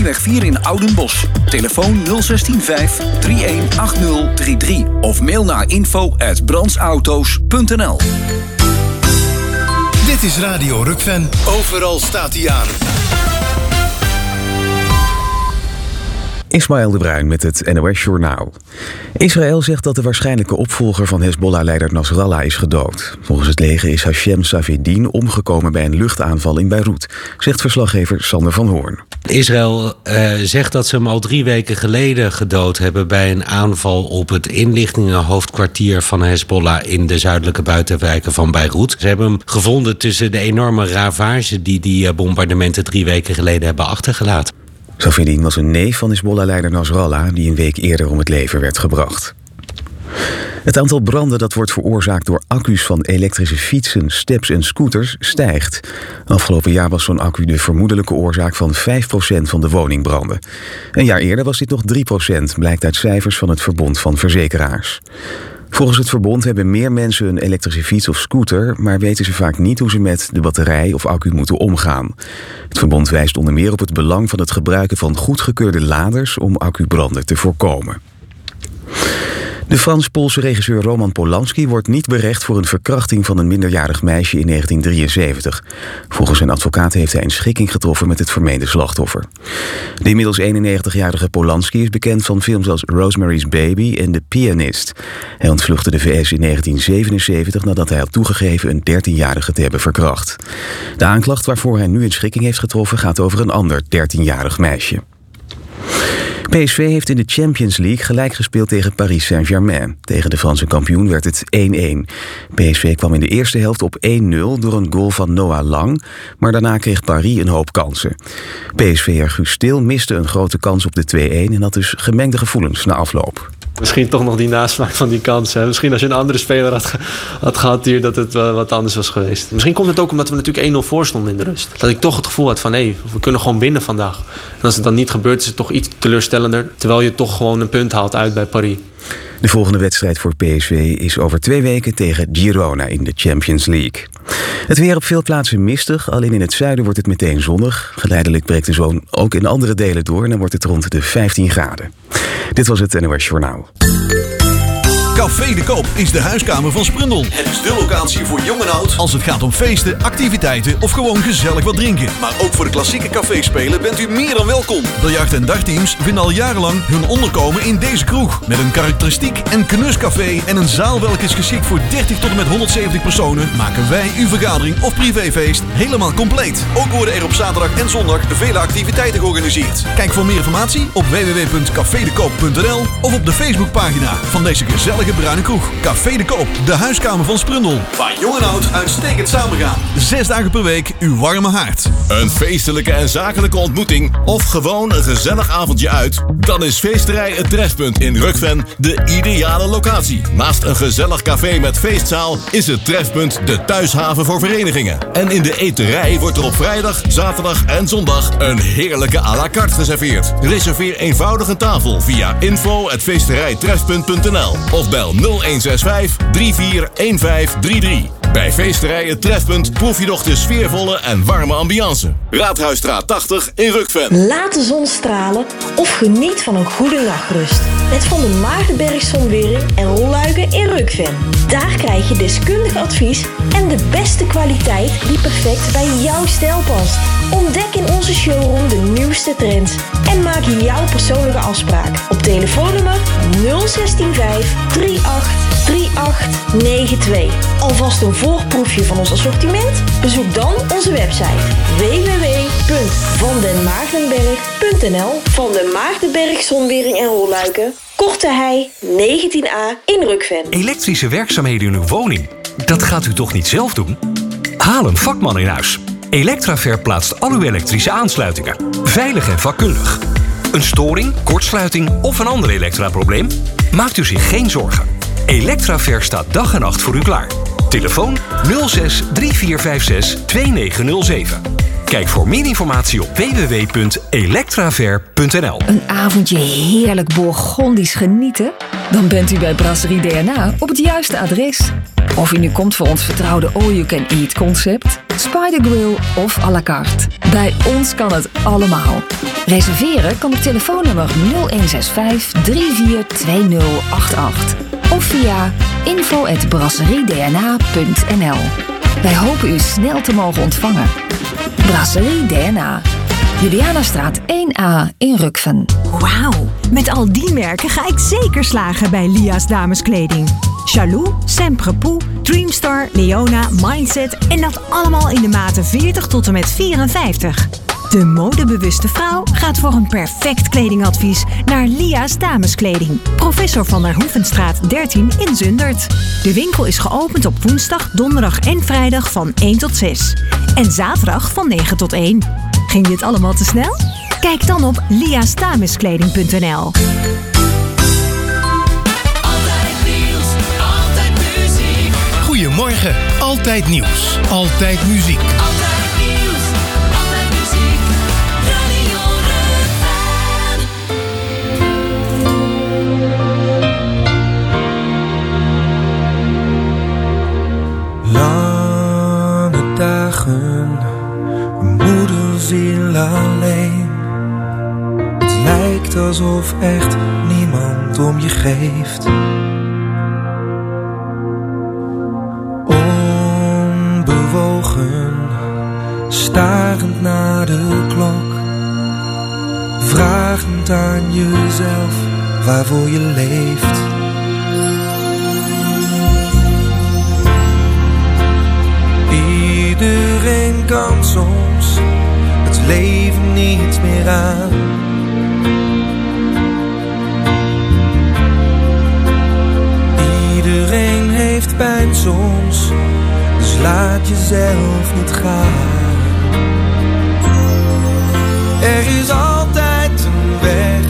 Steenweg 4 in Oudenbosch. Telefoon 016 5 318033 of mail naar info@brandsauto's.nl. Dit is Radio Rukven. Overal staat hij aan. Ismaël de Bruin met het NOS Journaal. Israël zegt dat de waarschijnlijke opvolger van Hezbollah-leider Nasrallah is gedood. Volgens het leger is Hashem Safieddine omgekomen bij een luchtaanval in Beirut, zegt verslaggever Sander van Hoorn. Israël zegt dat ze hem al 3 weken geleden gedood hebben bij een aanval op het inlichtingenhoofdkwartier van Hezbollah in de zuidelijke buitenwijken van Beirut. Ze hebben hem gevonden tussen de enorme ravage die bombardementen 3 weken geleden hebben achtergelaten. Safieddine was een neef van Hezbollah-leider Nasrallah die een week eerder om het leven werd gebracht. Het aantal branden dat wordt veroorzaakt door accu's van elektrische fietsen, steps en scooters stijgt. Afgelopen jaar was zo'n accu de vermoedelijke oorzaak van 5% van de woningbranden. Een jaar eerder was dit nog 3%, blijkt uit cijfers van het Verbond van Verzekeraars. Volgens het verbond hebben meer mensen een elektrische fiets of scooter, maar weten ze vaak niet hoe ze met de batterij of accu moeten omgaan. Het verbond wijst onder meer op het belang van het gebruiken van goedgekeurde laders om accubranden te voorkomen. De Frans-Poolse regisseur Roman Polanski wordt niet berecht voor een verkrachting van een minderjarig meisje in 1973. Volgens zijn advocaat heeft hij een schikking getroffen met het vermeende slachtoffer. De inmiddels 91-jarige Polanski is bekend van films als Rosemary's Baby en The Pianist. Hij ontvluchtte de VS in 1977 nadat hij had toegegeven een 13-jarige te hebben verkracht. De aanklacht waarvoor hij nu een schikking heeft getroffen gaat over een ander 13-jarig meisje. PSV heeft in de Champions League gelijk gespeeld tegen Paris Saint-Germain. Tegen de Franse kampioen werd het 1-1. PSV kwam in de eerste helft op 1-0 door een goal van Noah Lang, maar daarna kreeg Paris een hoop kansen. PSV'er Guus Til miste een grote kans op de 2-1 en had dus gemengde gevoelens na afloop. Misschien toch nog die nasmaak van die kans. Hè? Misschien als je een andere speler had gehad hier, dat het wat anders was geweest. Misschien komt het ook omdat we natuurlijk 1-0 voor stonden in de rust. Dat ik toch het gevoel had van, we kunnen gewoon winnen vandaag. En als het dan niet gebeurt, is het toch iets teleurstellender. Terwijl je toch gewoon een punt haalt uit bij Paris. De volgende wedstrijd voor PSV is over 2 weken tegen Girona in de Champions League. Het weer op veel plaatsen mistig, alleen in het zuiden wordt het meteen zonnig. Geleidelijk breekt de zon ook in andere delen door en dan wordt het rond de 15 graden. Dit was het NOS Journaal. Café de Koop is de huiskamer van Sprundel. Het is de locatie voor jong en oud als het gaat om feesten, activiteiten of gewoon gezellig wat drinken. Maar ook voor de klassieke caféspelen bent u meer dan welkom. Biljart- en dagteams vinden al jarenlang hun onderkomen in deze kroeg. Met een karakteristiek en knuscafé en een zaal welke is geschikt voor 30 tot en met 170 personen, maken wij uw vergadering of privéfeest helemaal compleet. Ook worden er op zaterdag en zondag vele activiteiten georganiseerd. Kijk voor meer informatie op www.cafedekoop.nl of op de Facebookpagina van deze gezellige bruine kroeg. Café de Koop, de huiskamer van Sprundel. Waar jong en oud uitstekend samengaan. 6 dagen per week uw warme haard. Een feestelijke en zakelijke ontmoeting of gewoon een gezellig avondje uit? Dan is Feesterij Het Trefpunt in Rukven de ideale locatie. Naast een gezellig café met feestzaal is het Trefpunt de thuishaven voor verenigingen. En in de eterij wordt er op vrijdag, zaterdag en zondag een heerlijke à la carte geserveerd. Reserveer eenvoudig een tafel via info@feesterijtrefpunt.nl of bel 0165 341533. Bij Feesterij Het Trefpunt proef je nog de sfeervolle en warme ambiance. Raadhuisstraat 80 in Rukven. Laat de zon stralen of geniet van een goede nachtrust. Met Van den Maartenberg Zonwering en Rolluiken in Rukven. Daar krijg je deskundig advies en de beste kwaliteit die perfect bij jouw stijl past. Ontdek in onze showroom de nieuwste trends en maak jouw persoonlijke afspraak op telefoonnummer 0165 383892. Alvast een voorproefje van ons assortiment? Bezoek dan onze website www.vandenmaartenberg.nl. Van den Maartenberg Zonwering en Rolluiken, Korte Hei 19A in Rukven. Elektrische werkzaamheden in uw woning? Dat gaat u toch niet zelf doen? Haal een vakman in huis. Electraver plaatst al uw elektrische aansluitingen. Veilig en vakkundig. Een storing, kortsluiting of een ander elektraprobleem? Maakt u zich geen zorgen. Electraver staat dag en nacht voor u klaar. Telefoon 06 3456 2907. Kijk voor meer informatie op www.electraver.nl. Een avondje heerlijk Bourgondisch genieten? Dan bent u bij Brasserie DNA op het juiste adres. Of u nu komt voor ons vertrouwde all-you-can-eat concept, Spider Grill of à la carte. Bij ons kan het allemaal. Reserveren kan op telefoonnummer 0165 342088 of via info@brasseriedna.nl. Wij hopen u snel te mogen ontvangen. Brasserie DNA. Julianastraat 1A in Rukven. Wauw, met al die merken ga ik zeker slagen bij Lia's dameskleding. Chalou, Semprepoux, Dreamstar, Leona, Mindset en dat allemaal in de maten 40 tot en met 54. De modebewuste vrouw gaat voor een perfect kledingadvies naar Lia's dameskleding. Professor van der Hoevenstraat 13 in Zundert. De winkel is geopend op woensdag, donderdag en vrijdag van 1 tot 6. En zaterdag van 9 tot 1. Ging dit allemaal te snel? Kijk dan op liasdameskleding.nl. Goedemorgen, altijd nieuws, altijd muziek. Altijd nieuws, altijd muziek, Radio Rukven. Lange dagen, moederziel alleen. Het lijkt alsof echt niemand om je geeft. Onbewogen, starend naar de klok, vragend aan jezelf waarvoor je leeft. Iedereen kan soms het leven niet meer aan. Iedereen heeft pijn soms, dus laat jezelf niet gaan. Er is altijd een weg,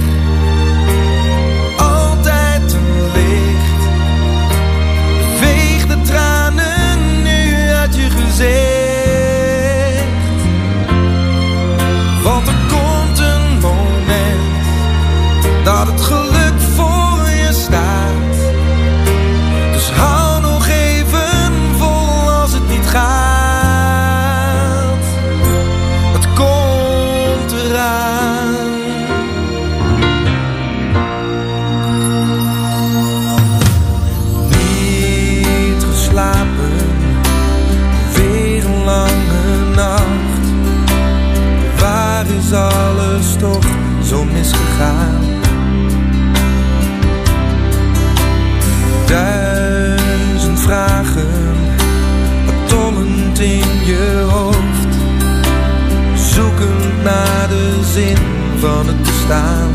altijd een licht. Veeg de tranen nu uit je gezicht. Want er komt een moment dat het geluk voor je staat. Dus hou nog even vol als het niet gaat. Het komt eraan. Niet geslapen, weer een lange nacht. Waar is alles toch zo misgegaan? Duizend vragen, tollend in je hoofd, zoekend naar de zin van het bestaan.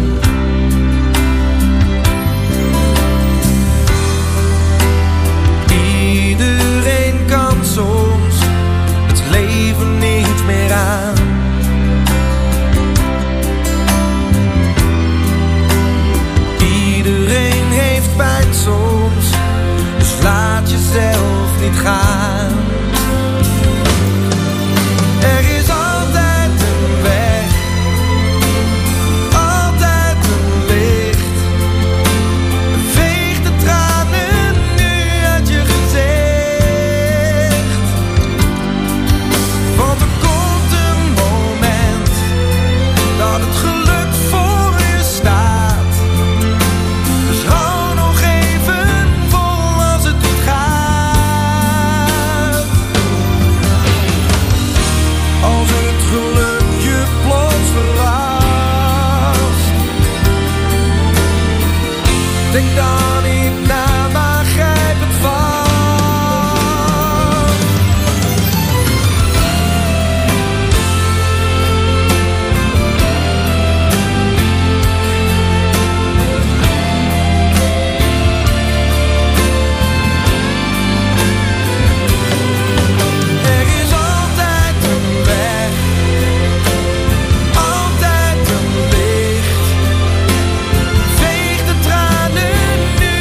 Iedereen kan soms het leven niet meer aan. Iedereen heeft pijn soms, dus laat jezelf niet gaan. Er is altijd een weg, altijd een licht. Veeg de tranen nu uit je gezicht. Want er komt een moment dat het geluk voor je staat. Dus hou nog even vol als het niet gaat. Als het geluk je plots verrast, denk dan niet na, maar grijp het vast. Er is altijd een weg, altijd een licht. Veeg de tranen nu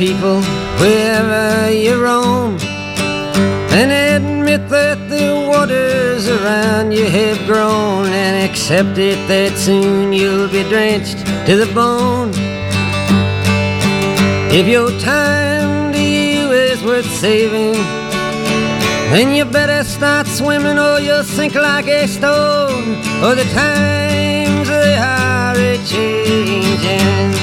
people wherever you roam, and admit that the waters around you have grown, and accept it that soon you'll be drenched to the bone. If your time to you is worth saving, then you better start swimming or you'll sink like a stone, or the times they are a-changing.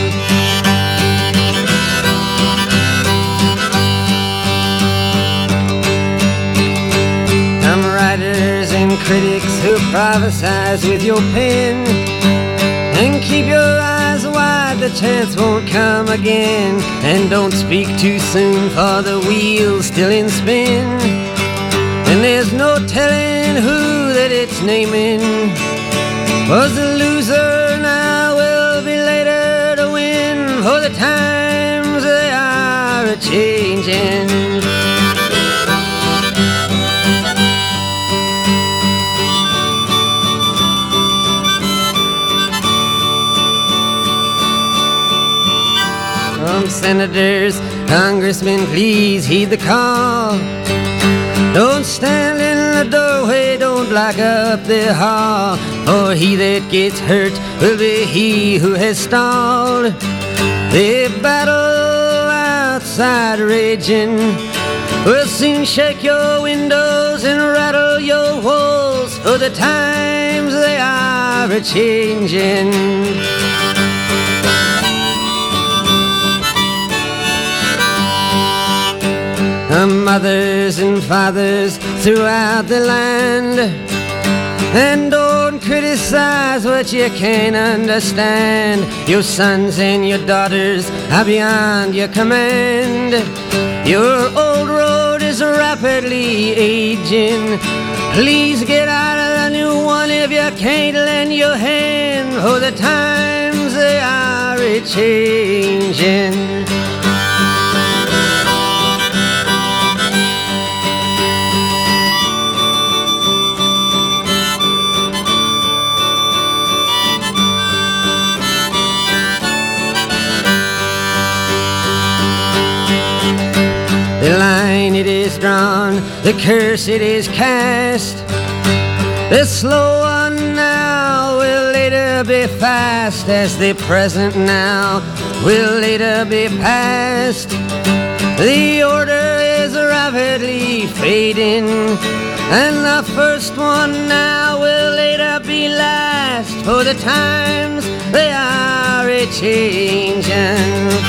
Some writers and critics who prophesize with your pen, and keep your eyes wide, the chance won't come again. And don't speak too soon, for the wheel's still in spin, and there's no telling who that it's naming. Was the loser now will be later to win, for the times they are a-changing. Senators, congressmen, please heed the call. Don't stand in the doorway, don't block up the hall, for he that gets hurt will be he who has stalled. The battle outside raging will soon shake your windows and rattle your walls, for the times they are a-changing. Mothers and fathers throughout the land, and don't criticize what you can't understand. Your sons and your daughters are beyond your command. Your old road is rapidly aging. Please get out of the new one if you can't lend your hand, for the times they are a-changing. The line it is drawn, the curse it is cast. The slow one now will later be fast, as the present now will later be past. The order is rapidly fading, and the first one now will later be last, for the times they are a-changing.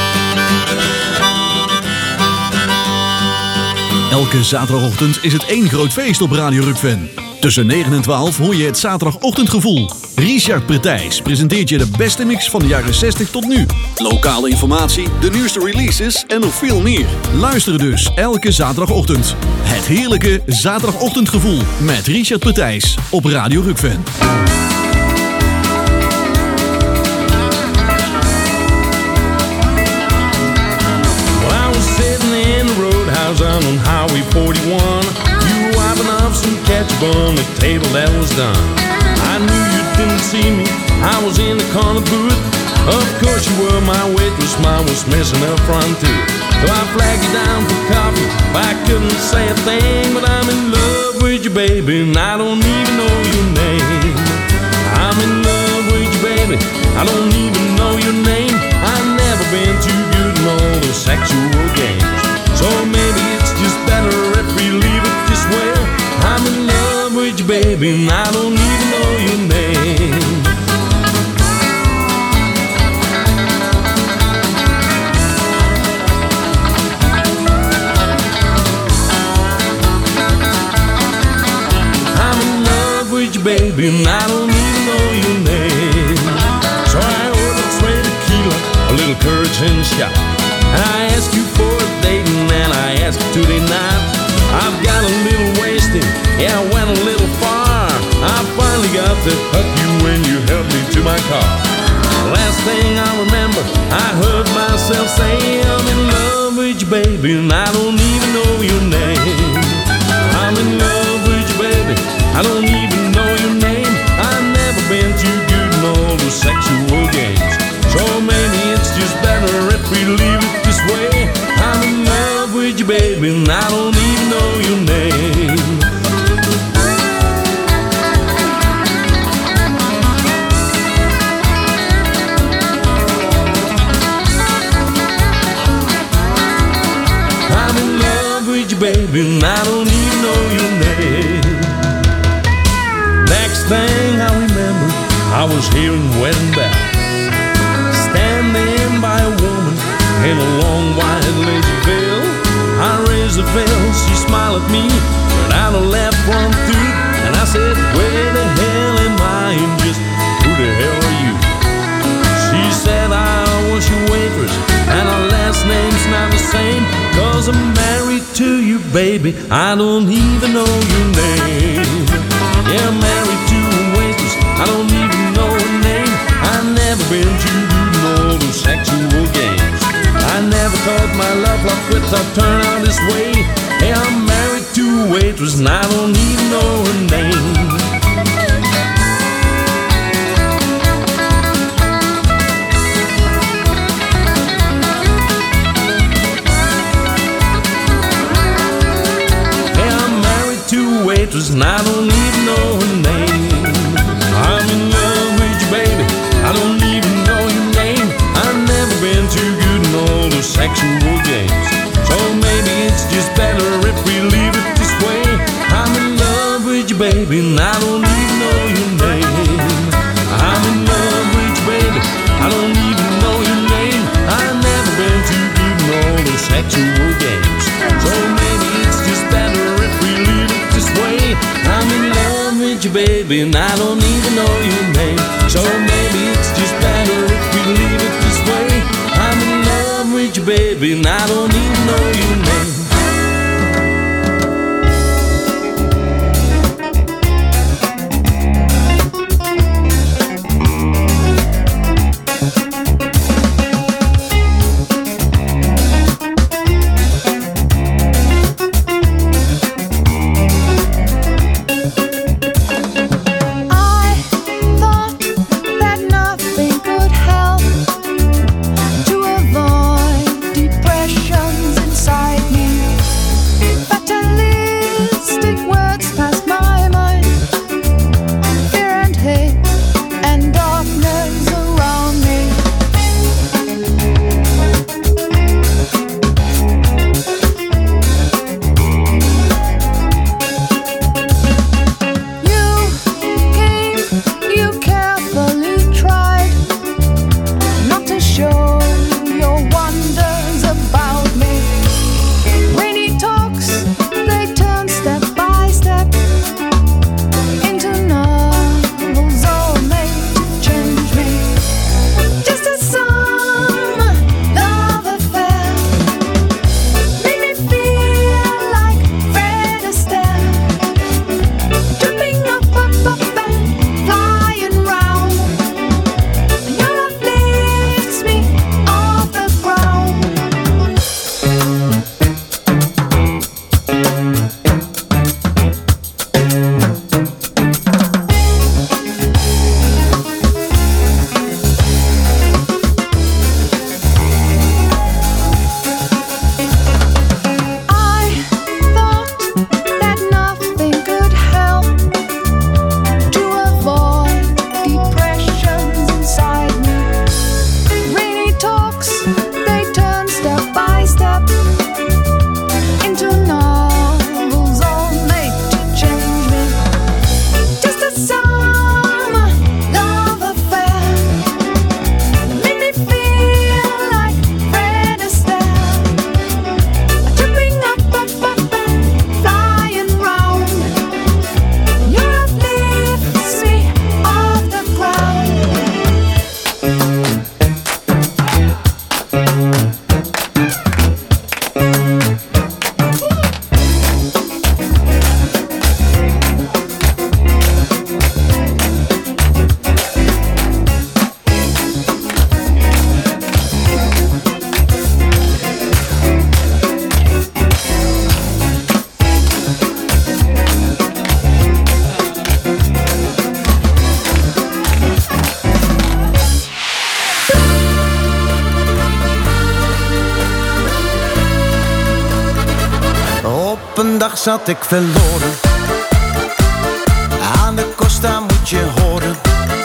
Elke zaterdagochtend is het één groot feest op Radio Rukven. Tussen 9 en 12 hoor je het zaterdagochtendgevoel. Richard Pretijs presenteert je de beste mix van de jaren 60 tot nu. Lokale informatie, de nieuwste releases en nog veel meer. Luister dus elke zaterdagochtend. Het heerlijke zaterdagochtendgevoel met Richard Pretijs op Radio Rukven. On Highway 41, you were wiping off some ketchup on the table that was done. I knew you didn't see me, I was in the corner booth. Of course you were my waitress, mine was missing her front tooth. So I flagged you down for coffee, but I couldn't say a thing. But I'm in love with you, baby, and I don't even know your name. I'm in love with you, baby, I don't even know your name. I've never been too good in all those sexual games. So maybe it's just better if we leave it this way. I'm in love with you, baby, and I don't even know your name. I'm in love with you, baby, and I don't even know your name. So I ordered straight tequila, a little courage and shot. I asked you for a date and I asked you to deny. I've got a little wasted, yeah, I went a little far. I finally got to hug you when you helped me to my car. Last thing I remember, I heard myself say, I'm in love with you, baby, and I don't even know your name. I'm in love with you, baby, I don't even know your name. I've never been too good in all those sexual games. So maybe it's just better if we leave it this way. baby, and I don't even know your name. Next thing I remember, I was hearing wedding bells, standing by a woman in a long white lazy veil. I raised the veil, she smiled at me, but I don't left one through. And I said, where the hell am I, and just who the hell are you? She said, I was your waitress, and our last name's not the same, 'cause I'm married to you, baby, I don't even know your name. Yeah, I'm married to a waitress, I don't even know her name. I've never been too good in all those sexual games. I never thought my love would turn out this way. Hey, I'm married to a waitress, and I don't even know her name. Waitress, and I don't even know her name. I'm in love with you, baby, I don't even know your name. I've never been too good in all those sexual games. So maybe it's just better if we leave it this way. I'm in love with you, baby, and I don't even know your name. I'm in love with you, baby, I don't even know your name. I've never been too good in all those sexual games. So maybe it's just better if we leave it this way. I'm in love with you, baby, and I don't even know your name. So maybe it's just better if we leave it this way. I'm in love with you, baby, and I don't even know your name. Op een dag zat ik verloren. Aan de Costa moet je horen.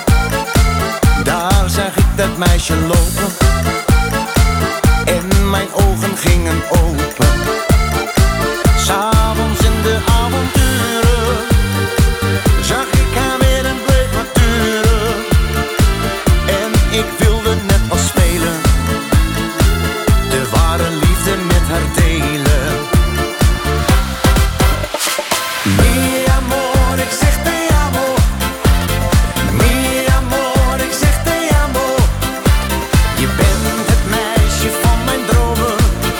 Daar zag ik dat meisje lopen. En mijn ogen gingen open. avonturen. Zag ik haar weer en bleef maar duren. En ik wilde net als spelen, de ware liefde met haar delen. Mi amor, ik zeg te amo. Mi amor, ik zeg te amo. Je bent het meisje van mijn dromen.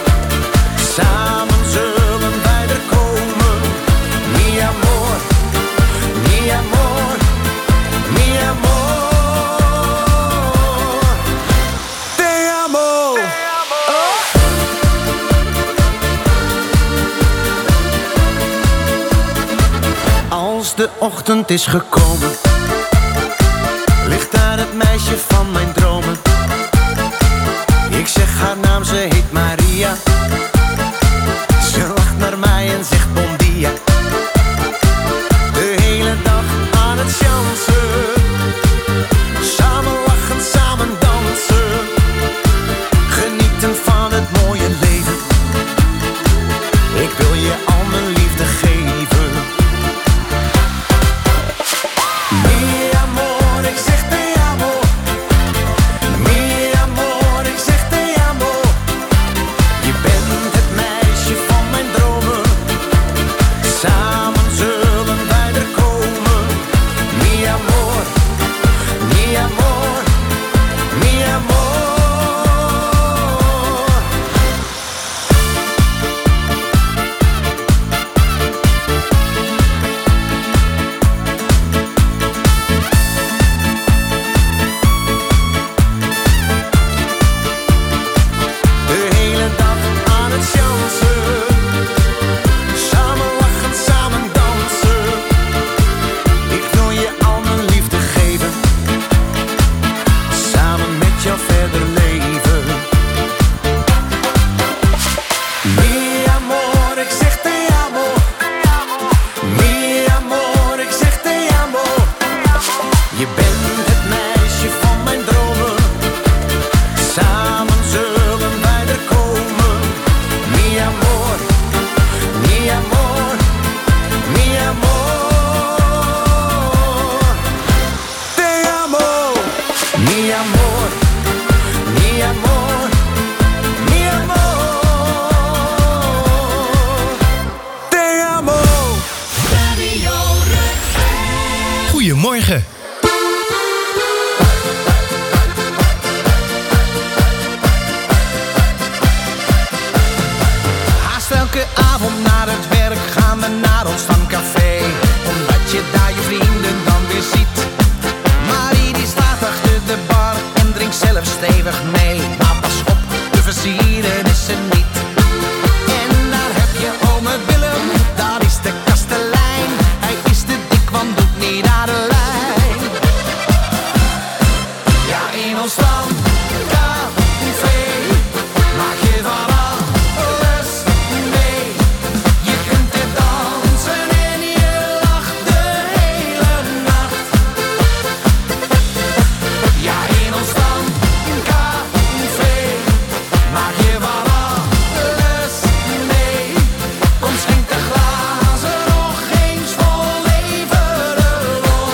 Samen zullen wij er komen. Mi amor, mi amor, mi amor. Te amo. Als de ochtend is gekomen, ligt daar het meisje van mijn dromen. Ik zeg haar naam, ze heet Maria. Ze lacht naar mij en zegt bon dia. De hele dag aan het chansen. Samen lachen, samen dansen. Genieten van het mooie leven. Ik wil je al mijn liefde geven. Mi amor, ik zeg te amo. Mi amor, ik zeg te amo. Je bent het meisje van mijn dromen. Samen zullen wij er komen. Mi amor, mi amor, mi amor. De hele dag aan het chansen. Samen lachen, samen dansen. Ik wil je al mijn liefde geven. Samen met jou verder leven. Mi amor, ik zeg te amo. Mi amor, ik zeg te amo. Je bent het meisje van mijn dromen. Samen zullen wij er komen. Mi amor, mi amor, mi amor. Te amo. Mi amor, mi amor, mi amor. Te amo. Goedemorgen. Haast elke avond na het werk gaan we naar ons stamcafé. Omdat je daar je vrienden dan weer ziet. Marie die staat achter de bar en drinkt zelf stevig mee. Maar pas op, te versieren is ze niet. En daar heb je ome Willem, dat is de kastelein. Hij is te dik, want doet niet aan de lijn. Ja, in ons stamcafé maak je van alles mee. Je kunt er dansen en je lacht de hele nacht. Ja, in ons stamcafé maak je van alles mee. Kom, schenk de glazen nog eens vol leveren.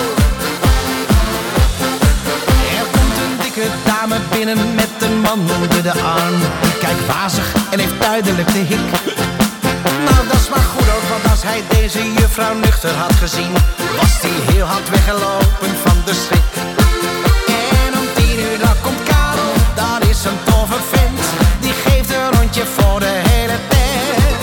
Er komt een dikke dame binnen met een man onder de arm. Die kijkt wazig en heeft duidelijk de hik. Nou, dat is maar goed ook, want als hij deze juffrouw nuchter had gezien, was hij heel hard weggelopen van de schrik. En om 10:00 dan komt Karel, dat is een toffe vent. Die geeft een rondje voor de hele tent.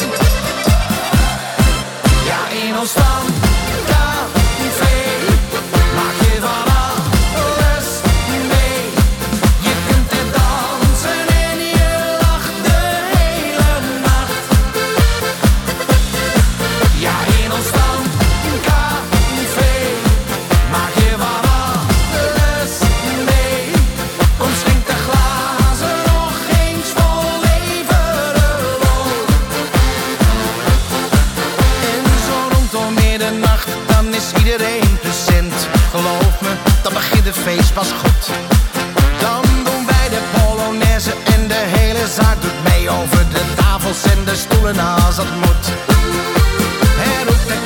Ja, in ons stamcafé maak je van alles mee. Je kunt er dansen en je lacht de hele nacht. Ja, in ons stamcafé maak je van alles mee. Kom, schenk de glazen nog eens vol leveren. En zo rondom middernacht, dan is iedereen present. Geloof me, dan begint het feest pas goed. Dan doen wij de Polonaise en de hele zaak doet mee over de tafels en de stoelen als dat moet. Er roept de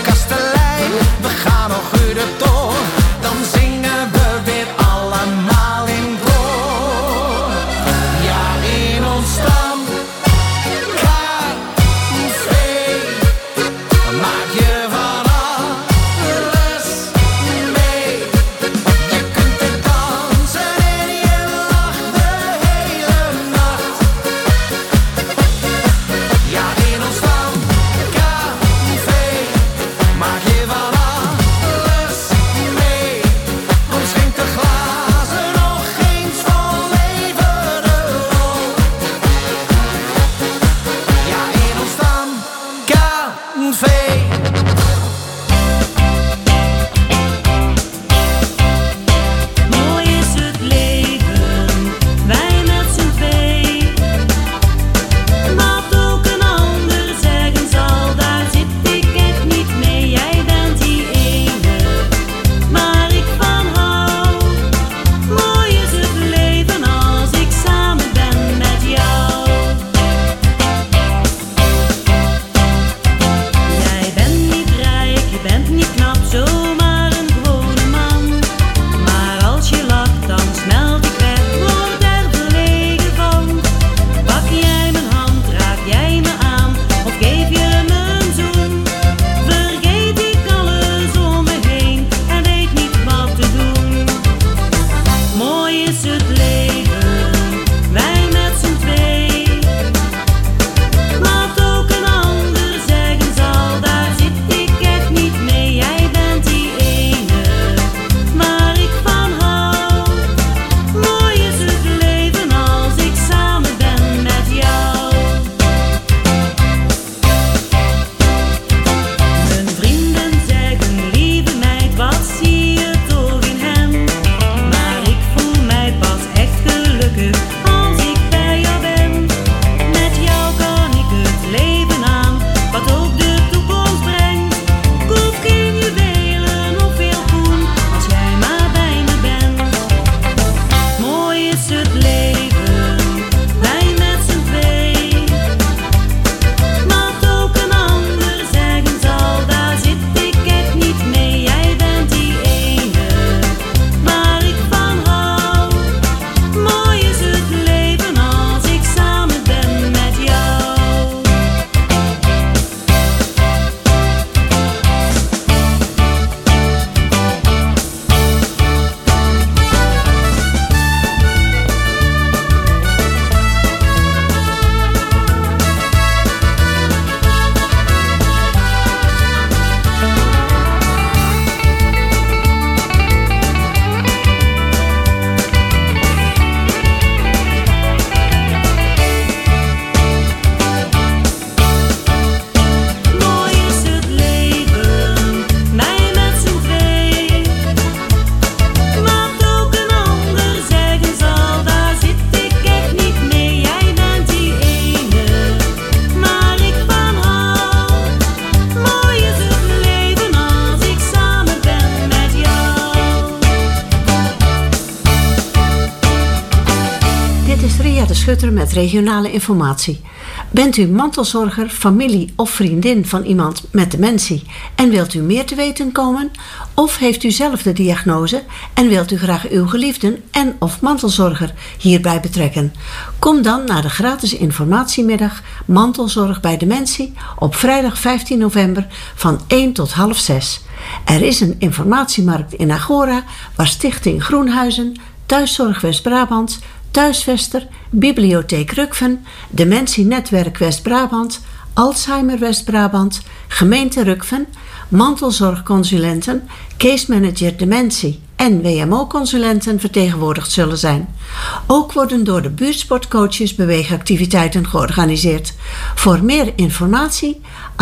Maria de Schutter met regionale informatie. Bent u mantelzorger, familie of vriendin van iemand met dementie en wilt u meer te weten komen? Of heeft u zelf de diagnose en wilt u graag uw geliefden en of mantelzorger hierbij betrekken? Kom dan naar de gratis informatiemiddag Mantelzorg bij Dementie op vrijdag 15 november van 1 tot half 6. Er is een informatiemarkt in Agora waar Stichting Groenhuizen, Thuiszorg West-Brabant, Thuisvester, Bibliotheek Rukven, Dementienetwerk West-Brabant, Alzheimer West-Brabant, Gemeente Rukven, mantelzorgconsulenten, case manager dementie en WMO-consulenten vertegenwoordigd zullen zijn. Ook worden door de buurtsportcoaches beweegactiviteiten georganiseerd. Voor meer informatie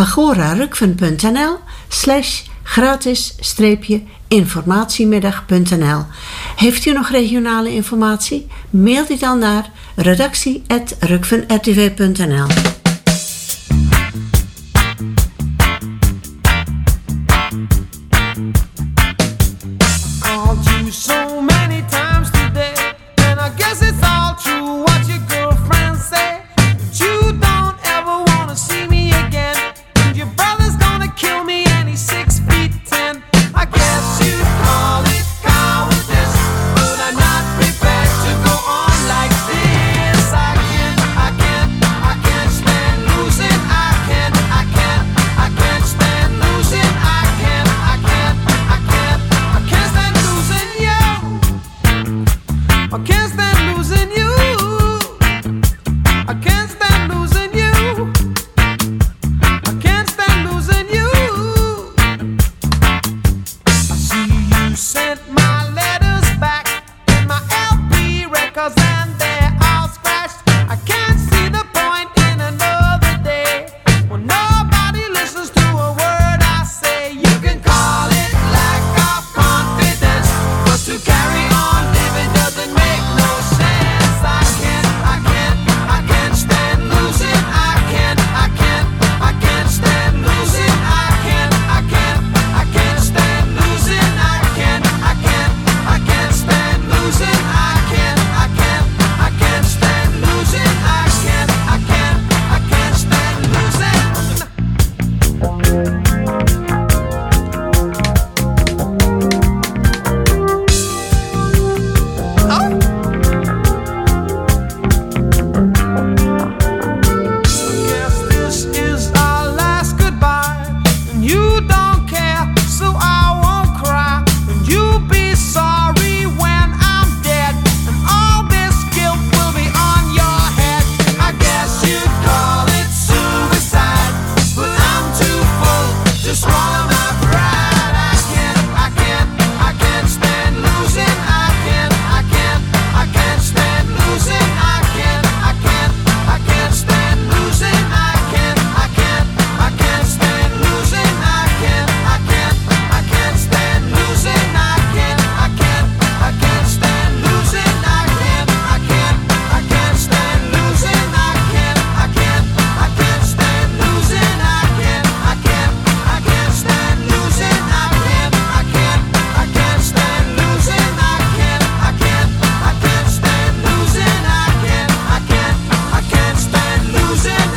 agorarukven.nl/gratis-informatiemiddag.nl. Heeft u nog regionale informatie? Mail die dan naar redactie@rukvenrtv.nl. So many times today, and I guess it's all true what your girlfriend say. But you don't ever wanna see me again, and your brother's gonna kill me and he's 6'10". I guess you call it cowardice, but I'm not prepared to go on like this. I can't stand losing. I can't stand losing. I can't stand losing you. I can't stand losing you. I can't stand losing you. I can't stand losing you. I see you sent my letters back and my LP records and they're all scratched. I can't see the point in another day when nobody listens to a word I say. You can call it lack of confidence, but to carry on living doesn't make no sense. I can't stand losing. I can't stand losing. I can't stand losing. I can't stand losing. I can't stand losing. I can't stand losing. Guess this is our last goodbye, and you don't care, so I won't cry. And you'll be sorry when I'm dead, and all this guilt will be on your head. I guess you'd call it suicide, but I'm too full to swallow my pride. I can't stand losing. I can't stand losing. I can't stand losing. I can't stand losing. I can't stand losing. I can't stand losing. I can't stand losing. I can't stand losing. I can't stand losing. I can't stand losing. I can't stand losing. I can't stand losing.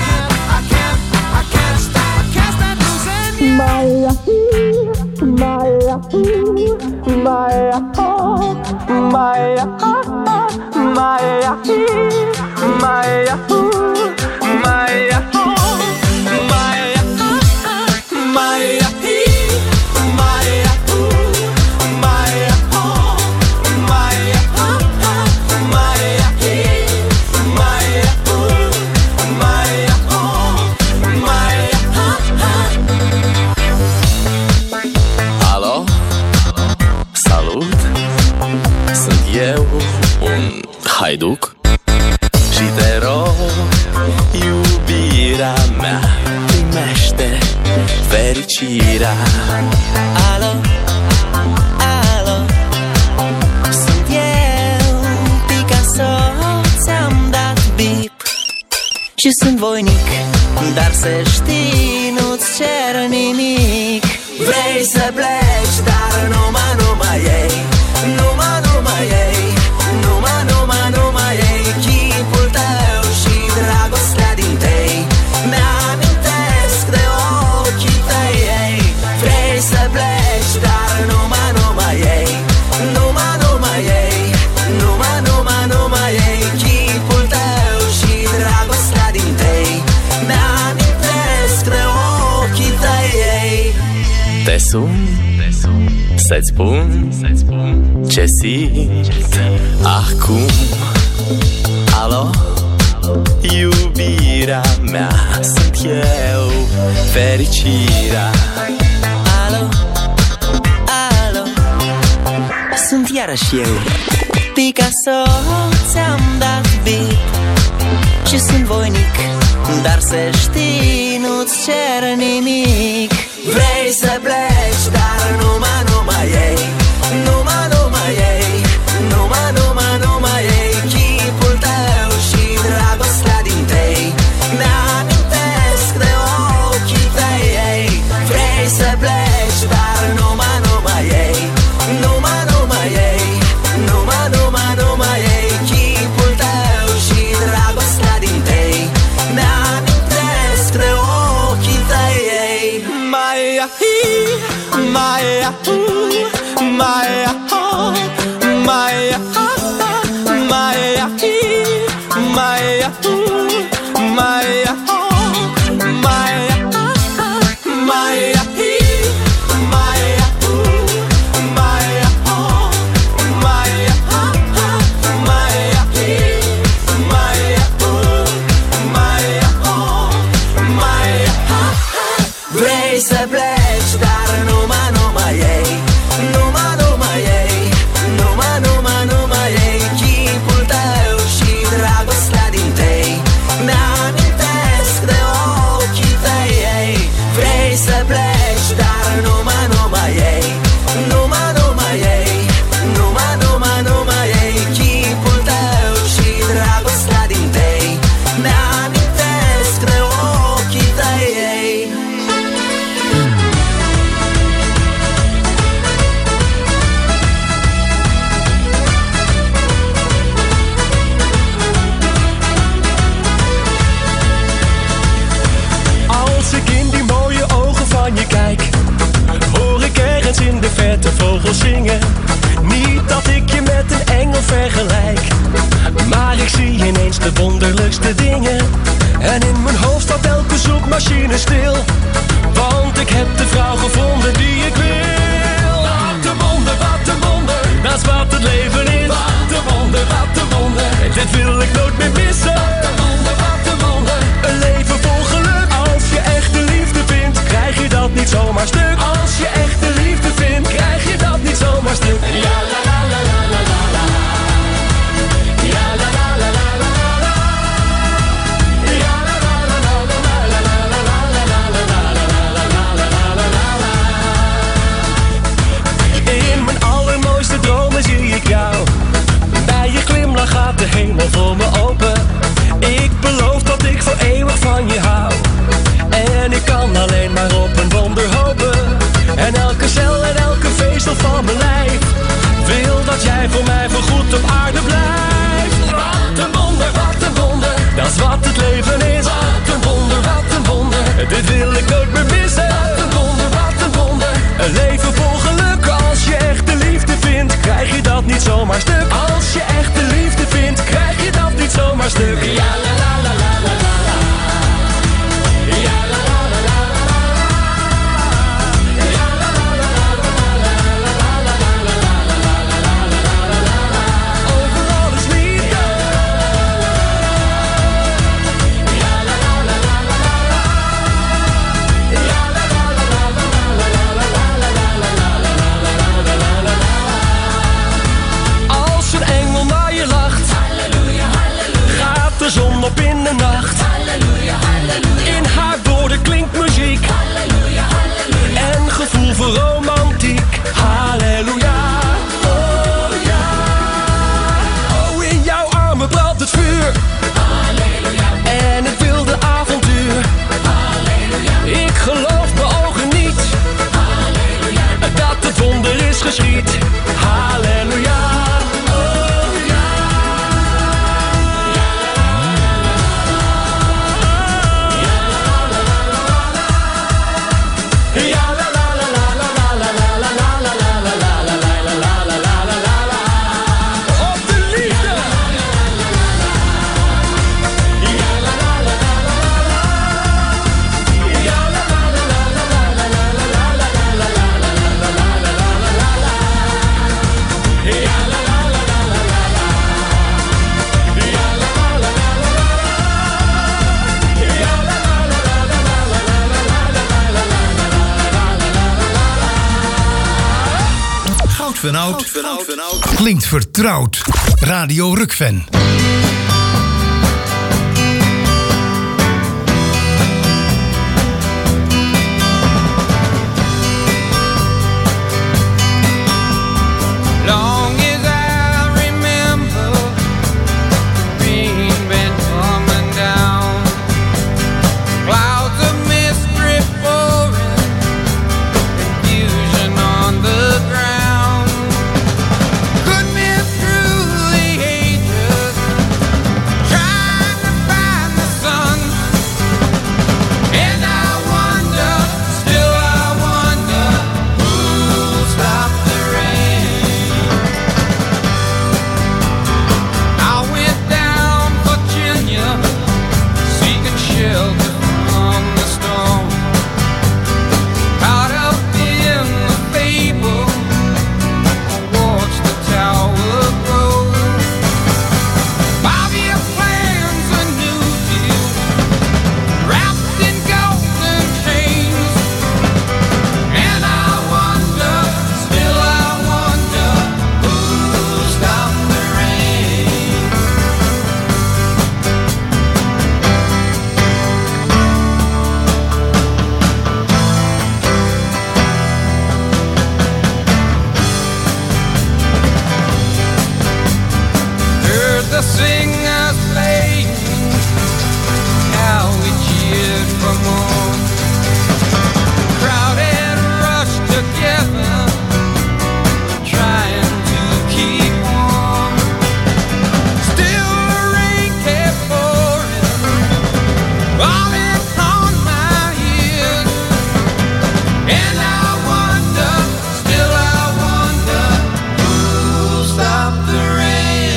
Alo? Salut! Sunt eu, un haiduc, și te rog, iubirea mea, primește fericirea. Alo? Alo? Sunt eu, Picasso, ți-am dat bip și sunt voinic, dar să știi, nu-ți cer nimic. Vrei să pleci, dar numai ei, numai ei, numai ei, sun să-ți spun ce simt acum. Alo, iubirea mea, sunt eu, fericirea. Alo, alo, sunt iarăși eu, Picasso, ți-am dat beat și sunt voinic, dar să știi, nu-ți cer nimic. Vrei să pleci, dar numai ei, numai ei, numai ei, chipul tău și dragostea din tei mi-amintesc de ochii tăi, ei. Vrei să pleci, dar numai ei, numai ei, numai ei, chipul tău și dragostea din tei mi-amintesc de ochii tăi, ei. Maia hi, Maia hu, Maia ho, Maia ha, Maia hi, Maia hu, Maia ho, Maia ha, Maia hi, Maia hu, Maia ho, Maia ha, Maia hi, Maia hu, Maia ho, Maia ha. Vrei să pleci, dar numai ei, numai ei, numai ei, chipul tău și dragostea din tei mi-amintesc de ochii tăi, ei. Vrei să pleci, dar numai ei, numai ei, numai ei, chipul tău și dragostea din tei mi-amintesc de ochii tăi, ei. Als ik in die mooie ogen van je kijk, hoor ik ergens in de verte vogels zingen. Niet dat ik je met een engel vergelijk, maar ik zie ineens de wonderlijkste dingen. En in mijn hoofd staat elke zoekmachine stil, want ik heb de vrouw gevonden die ik wil. Wat een wonder, dat is wat het leven is. Wat een wonder, dit wil ik nooit meer missen. Wat een wonder, een leven vol geluk. Als je echte liefde vindt, krijg je dat niet zomaar stuk. Als je echte liefde vindt, krijg je dat niet zomaar stuk. Ja la la la la la la la. Ja la la la la la la la. Ja la la la la la la la la la la la la la. In mijn allermooiste dromen zie ik jou. Bij je glimlach gaat de hemel voor me open. Ik beloof dat ik voor eeuwig van je hou. En ik kan alleen maar op een wonder hopen. En elke cel en elke vezel van mijn lijf wil dat jij voor mij voorgoed op aarde blijft. Wat een wonder, dat is wat het leven is. Wat een wonder, dit wil ik nooit meer missen. Wat een wonder, een leven vol geluk. Als je echte liefde vindt, krijg je dat niet zomaar stuk. Als je echte liefde vindt, krijg je dat niet van oud. Klinkt vertrouwd. Radio Rukven. Long as I remember, rain been coming down, clouds of mist drift pouring, confusion on the ground. Could be through the ages, trying to find the sun, and I wonder, still I wonder, who'll stop the rain. I went down Virginia, seeking shelter from the storm. Caught up in the fable, I watched the tower grow. 5-year plans, a new deal, wrapped in golden chains. And I wonder, still I wonder, who'll stop the rain. Heard the singers playing, how we cheered for more. Crowd had rushed together, trying to keep warm. Still the rain kept pouring, falling on my ears. And I wonder, still I wonder, who'll stop the rain.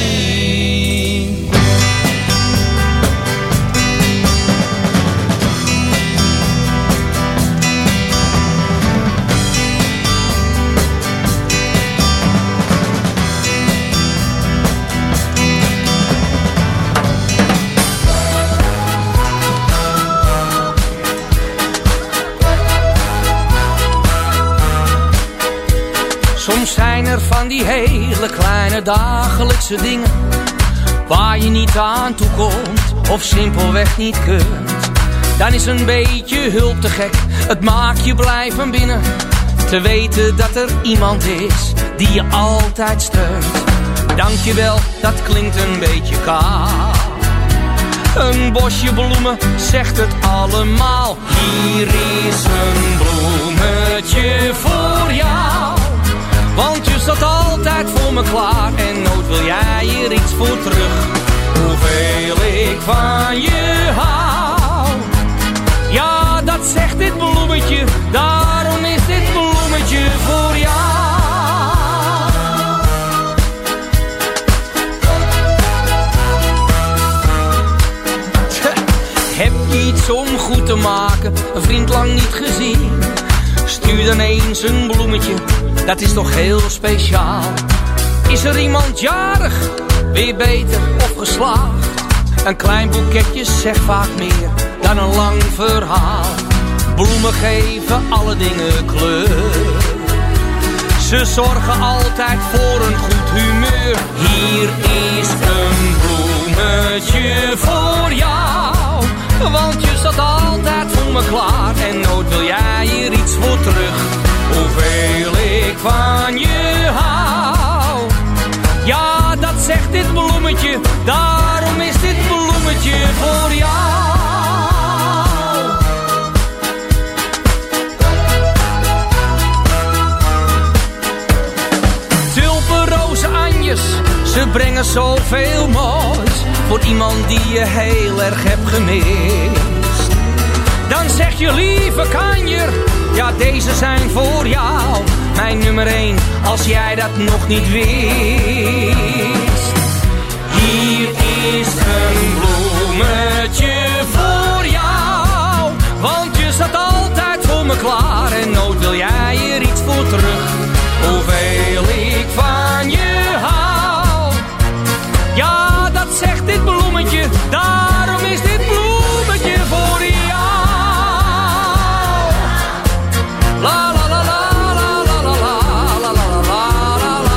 Soms zijn er van die hele kleine dagelijkse dingen waar je niet aan toe komt of simpelweg niet kunt. Dan is een beetje hulp te gek, het maakt je blij van binnen. Te weten dat er iemand is die je altijd steunt. Dankjewel, dat klinkt een beetje kaal. Een bosje bloemen zegt het allemaal. Hier is een bloemetje voor jou. Want je staat altijd voor me klaar en nooit wil jij er iets voor terug. Hoeveel ik van je hou. Ja, dat zegt dit bloemetje, daarom is dit bloemetje voor jou. Heb je iets om goed te maken, een vriend lang niet gezien? Stuur dan eens een bloemetje, dat is toch heel speciaal. Is er iemand jarig, weer beter of geslaagd? Een klein boeketje zegt vaak meer dan een lang verhaal. Bloemen geven alle dingen kleur. Ze zorgen altijd voor een goed humeur. Hier is een bloemetje voor jou. Want je staat altijd voor me klaar en nooit wil jij er iets voor terug. Hoeveel ik van je hou. Ja, dat zegt dit bloemetje, daarom is dit bloemetje voor jou. Tulpen, rozen, anjes, ze brengen zoveel moois. Voor iemand die je heel erg hebt gemist. Dan zeg je lieve kanjer, ja deze zijn voor jou. Mijn nummer 1, als jij dat nog niet wist. Hier is een bloemetje voor jou. Want je staat altijd voor me klaar en nooit wil jij er iets voor terug. Hoeveel ik van je hou. Ja, dat zegt dit bloemetje, daarom is dit bloemetje voor jou. La la la la la la la la la la la la la.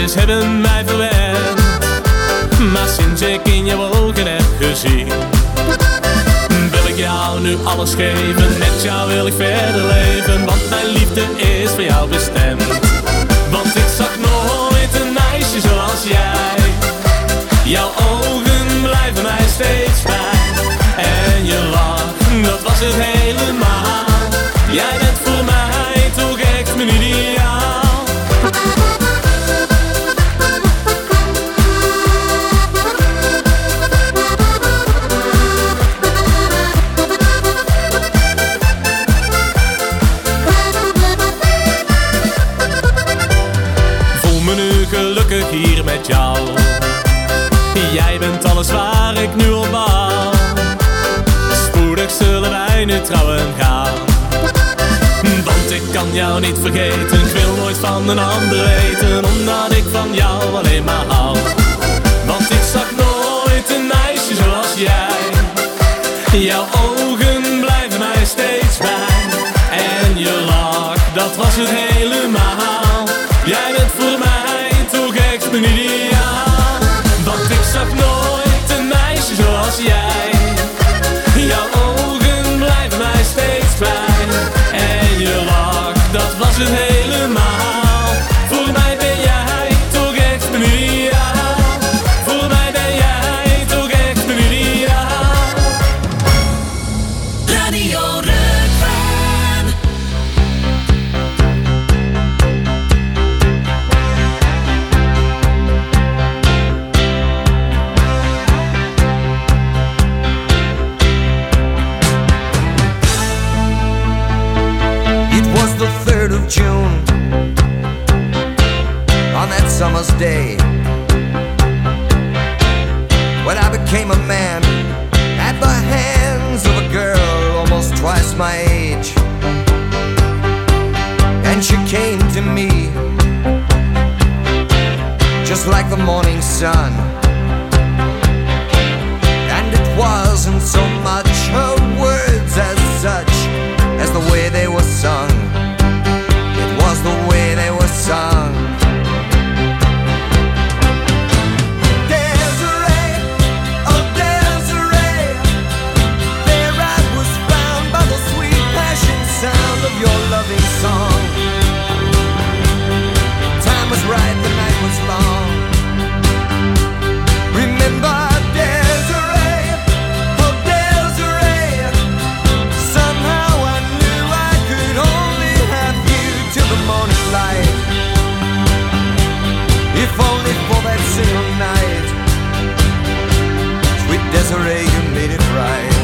meisjes hebben mij verwend, maar sinds ik in jouw ogen heb gezien, wil ik jou nu alles geven. Met jou wil ik verder leven, want mijn liefde is voor jou bestemd. Want ik zag nooit een meisje zoals jij. Jouw ogen blijven mij steeds bij. En je lach, dat was het helemaal. Jij bent voor mij toch echt mijn ideaal. Voel me nu gelukkig hier met jou. Jij bent alles waar ik nu op bouw. Spoedig zullen wij nu trouwen gaan. Want ik kan jou niet vergeten, ik wil nooit van een ander weten, omdat ik van jou alleen maar hou. Want ik zag nooit een meisje zoals jij. Jouw ogen blijven mij steeds bij. En je lach, dat was het helemaal. Jij bent voor mij toch echt mijn ideaal. Want ik zag nooit een meisje zoals jij. Jouw ogen blijven mij steeds bij. En je lach, dat was het helemaal. Voor mij ben jij toch echt mijn ideaal. Voor mij ben jij toch echt mijn ideaal. Radio Rukven. It was the 3rd of June, on that summer's day, when I became a man at the hands of a girl almost twice my age. And she came to me just like the morning sun. And it wasn't so much her words as such as the way they were sung. It was the way they were sung. Desiree, oh Desiree, there I was found by the sweet passion sound of your loving song. Time was right, the night was long. Remember Desiree, oh Desiree, somehow I knew I could only have you till the morning light. If only for that single night. Sweet Desiree, you made it right.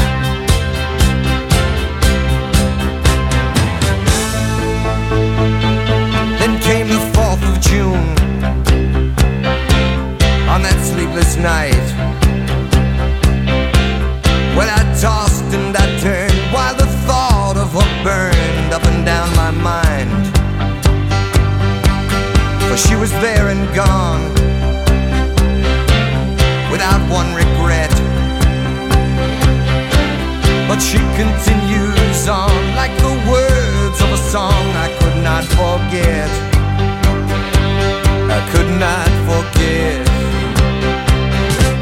Then came the 4th of June, on that sleepless night, when I tossed and I turned while the thought of her burned up and down my mind. For she was there and gone, without one regret. But she continues on like the words of a song I could not forget. I could not forget.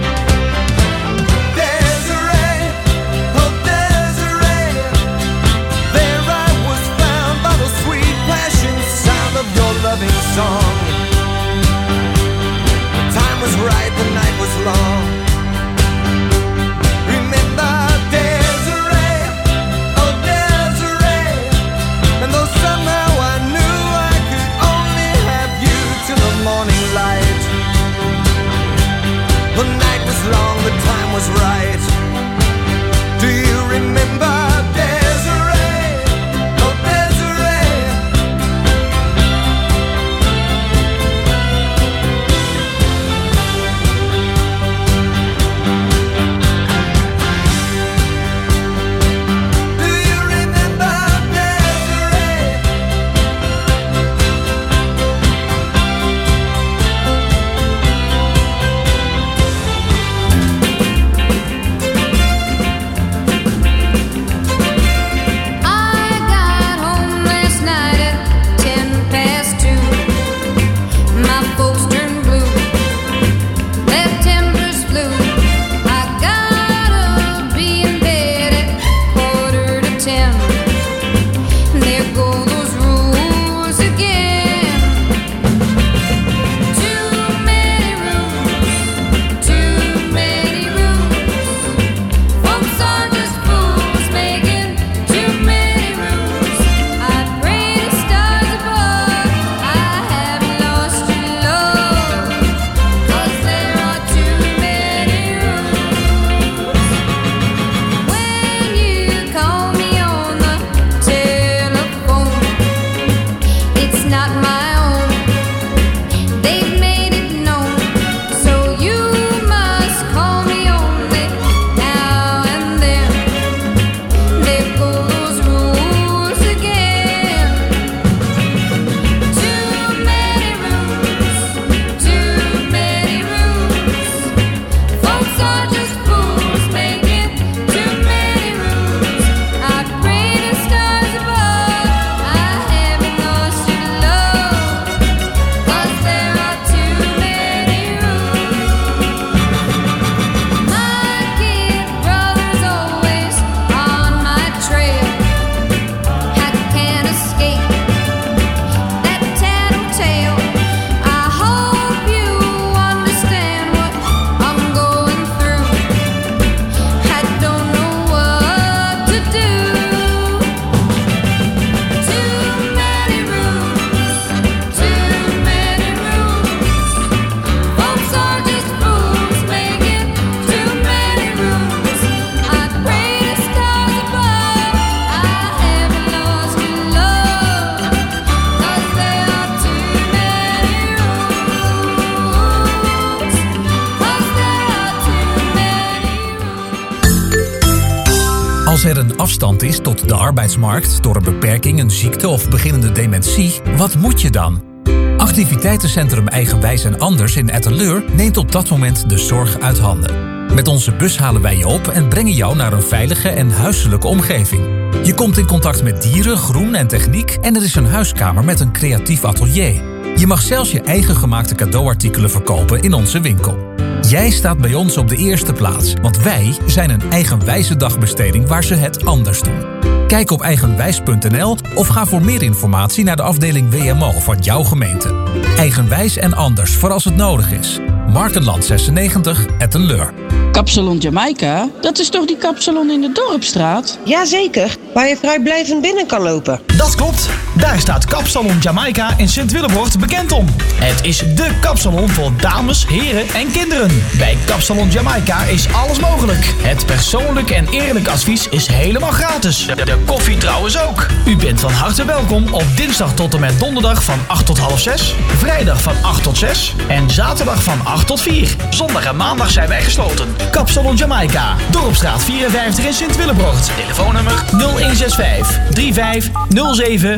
er een afstand is tot de arbeidsmarkt door een beperking, een ziekte of beginnende dementie, wat moet je dan? Activiteitencentrum Eigenwijs en Anders in Etteleur neemt op dat moment de zorg uit handen. Met onze bus halen wij je op en brengen jou naar een veilige en huiselijke omgeving. Je komt in contact met dieren, groen en techniek en er is een huiskamer met een creatief atelier. Je mag zelfs je eigen gemaakte cadeauartikelen verkopen in onze winkel. Jij staat bij ons op de eerste plaats, want wij zijn een eigenwijze dagbesteding waar ze het anders doen. Kijk op eigenwijs.nl of ga voor meer informatie naar de afdeling WMO van jouw gemeente. Eigenwijs en anders voor als het nodig is. Markenland 96, Etteleur. Kapsalon Jamaica, dat is toch die kapsalon in de Dorpstraat? Jazeker, waar je vrijblijvend binnen kan lopen. Dat klopt, daar staat Kapsalon Jamaica in Sint-Willebord bekend om. Het is dé kapsalon voor dames, heren en kinderen. Bij Kapsalon Jamaica is alles mogelijk. Het persoonlijk en eerlijk advies is helemaal gratis. De koffie trouwens ook. U bent van harte welkom op dinsdag tot en met donderdag van 8 tot half 6, vrijdag van 8 tot 6 en zaterdag van 8 tot 4. Zondag en maandag zijn wij gesloten. Kapsalon Jamaica, Dorpstraat 54 in Sint-Willebord. Telefoonnummer 0165 3507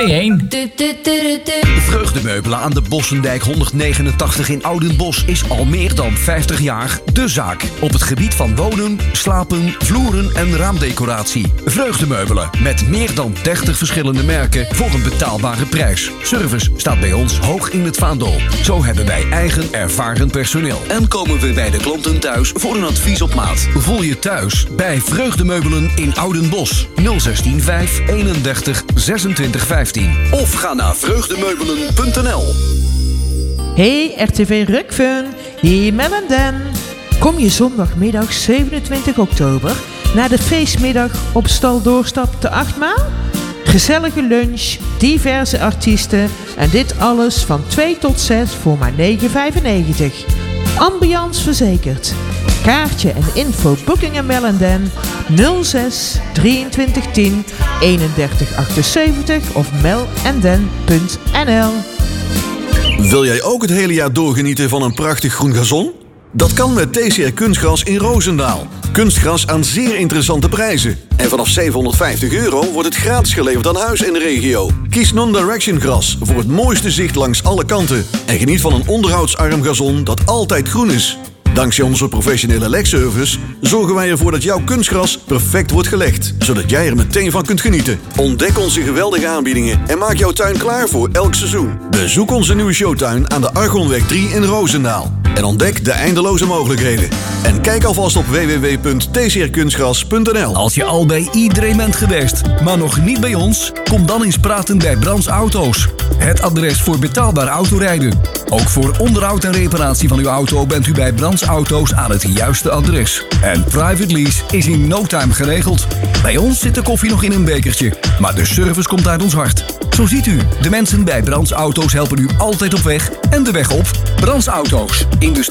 21. Vreugdemeubelen aan de Bossendijk 189 in Oudenbosch is al meer dan 50 jaar de zaak. Op het gebied van wonen, slapen, vloeren en raamdecoratie. Vreugdemeubelen met meer dan 30 verschillende merken voor een betaalbare prijs. Service staat bij ons hoog in het vaandel. Zo hebben wij eigen ervaren personeel. En komen we bij de klanten thuis voor een advies op maat. Voel je thuis bij Vreugdemeubelen in Oudenbosch. 016 5 31 26 15. Of ga naar vreugdemeubelen.nl. Hey RTV Rukven, hier Mel en Dan. Kom je zondagmiddag 27 oktober naar de feestmiddag op Stal Doorstap te Achtmaal? Gezellige lunch, diverse artiesten en dit alles van 2 tot 6 voor maar €9,95. Ambiance verzekerd. Kaartje en info Booking en Mel en Dan 06 23 10 31 78 of melendan.nl. Wil jij ook het hele jaar doorgenieten van een prachtig groen gazon? Dat kan met TCR Kunstgras in Roosendaal. Kunstgras aan zeer interessante prijzen. En vanaf €750 wordt het gratis geleverd aan huis in de regio. Kies Non-Direction gras voor het mooiste zicht langs alle kanten. En geniet van een onderhoudsarm gazon dat altijd groen is. Dankzij onze professionele legservice zorgen wij ervoor dat jouw kunstgras perfect wordt gelegd, zodat jij er meteen van kunt genieten. Ontdek onze geweldige aanbiedingen en maak jouw tuin klaar voor elk seizoen. Bezoek onze nieuwe showtuin aan de Argonweg 3 in Roosendaal en ontdek de eindeloze mogelijkheden. En kijk alvast op www.tcrkunstgras.nl. Als je al bij iedereen bent geweest, maar nog niet bij ons, kom dan eens praten bij Brands Auto's. Het adres voor betaalbaar autorijden. Ook voor onderhoud en reparatie van uw auto bent u bij Brands Auto's aan het juiste adres. En private lease is in no time geregeld. Bij ons zit de koffie nog in een bekertje, maar de service komt uit ons hart. Zo ziet u, de mensen bij Brands Auto's helpen u altijd op weg en de weg op. Brands Auto's, industrie.